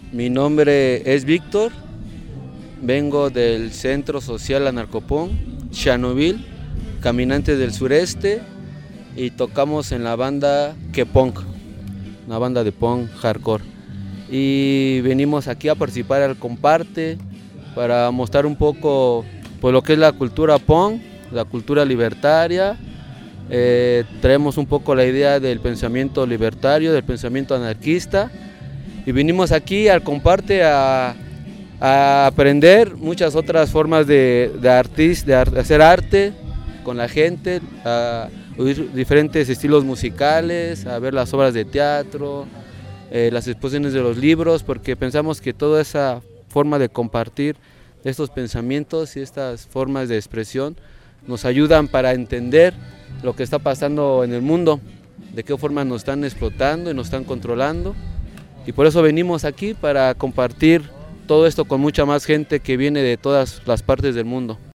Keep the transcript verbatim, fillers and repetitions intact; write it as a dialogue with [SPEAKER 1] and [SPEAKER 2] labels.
[SPEAKER 1] Mi nombre es Víctor, vengo del Centro Social Anarcopón, Chernobyl, Caminantes del Sureste, y tocamos en la banda K-Punk, una banda de punk hardcore. Y venimos aquí a participar al Comparte para mostrar un poco pues, lo que es la cultura punk, la cultura libertaria. Eh, traemos un poco la idea del pensamiento libertario, del pensamiento anarquista, y vinimos aquí al Comparte a, a aprender muchas otras formas de, de, artist, de, art, de hacer arte con la gente, a oír diferentes estilos musicales, a ver las obras de teatro, eh, las exposiciones de los libros, porque pensamos que toda esa forma de compartir estos pensamientos y estas formas de expresión nos ayudan para entender lo que está pasando en el mundo, de qué forma nos están explotando y nos están controlando, y por eso venimos aquí para compartir todo esto con mucha más gente que viene de todas las partes del mundo.